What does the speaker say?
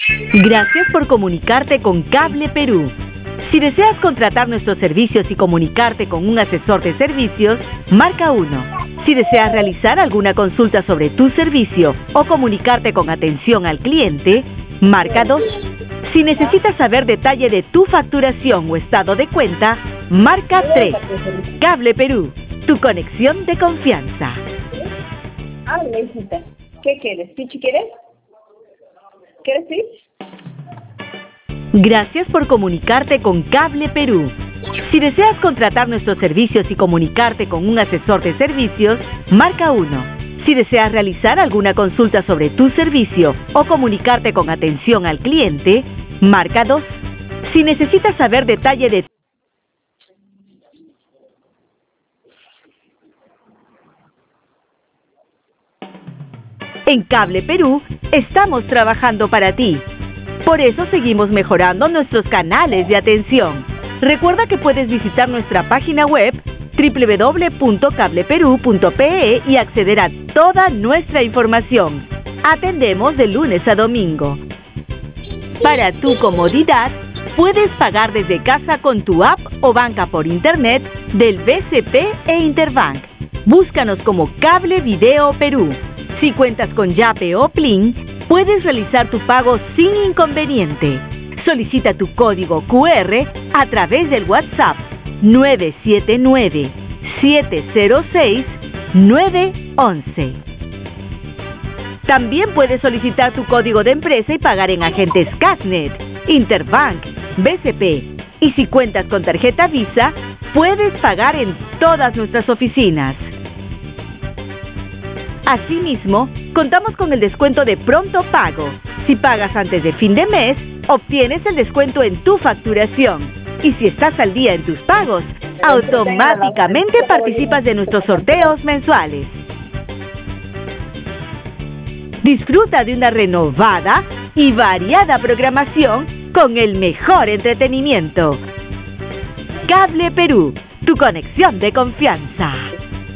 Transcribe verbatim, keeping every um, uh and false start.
Gracias por comunicarte con Cable Perú. Si deseas contratar nuestros servicios y comunicarte con un asesor de servicios, marca uno. Si deseas realizar alguna consulta sobre tu servicio o comunicarte con atención al cliente, marca dos. Si necesitas saber detalle de tu facturación o estado de cuenta, marca tres. Cable Perú, tu conexión de confianza. Ah, me hijita. ¿Qué quieres? ¿Pichi quieres? ¿Quieres Pichi? Gracias por comunicarte con Cable Perú. Si deseas contratar nuestros servicios y comunicarte con un asesor de servicios, marca uno. Si deseas realizar alguna consulta sobre tu servicio o comunicarte con atención al cliente, marca dos. Si necesitas saber detalle de En Cable Perú, estamos trabajando para ti. Por eso seguimos mejorando nuestros canales de atención. Recuerda que puedes visitar nuestra página web doble u doble u doble u punto cable perú punto pe e y acceder a toda nuestra información. Atendemos de lunes a domingo. Para tu comodidad, puedes pagar desde casa con tu app o banca por internet del B C P e Interbank. Búscanos como Cable Video Perú. Si cuentas con Yape o Plin, puedes realizar tu pago sin inconveniente. Solicita tu código cu erre a través del WhatsApp nueve siete nueve, siete cero seis, nueve once. También puedes solicitar tu código de empresa y pagar en agentes Casnet, Interbank, B C P. Y si cuentas con tarjeta Visa, puedes pagar en todas nuestras oficinas. Asimismo, contamos con el descuento de pronto pago. Si pagas antes de fin de mes, obtienes el descuento en tu facturación. Y si estás al día en tus pagos, automáticamente participas de nuestros sorteos mensuales. Disfruta de una renovada y variada programación con el mejor entretenimiento. Cable Perú, tu conexión de confianza.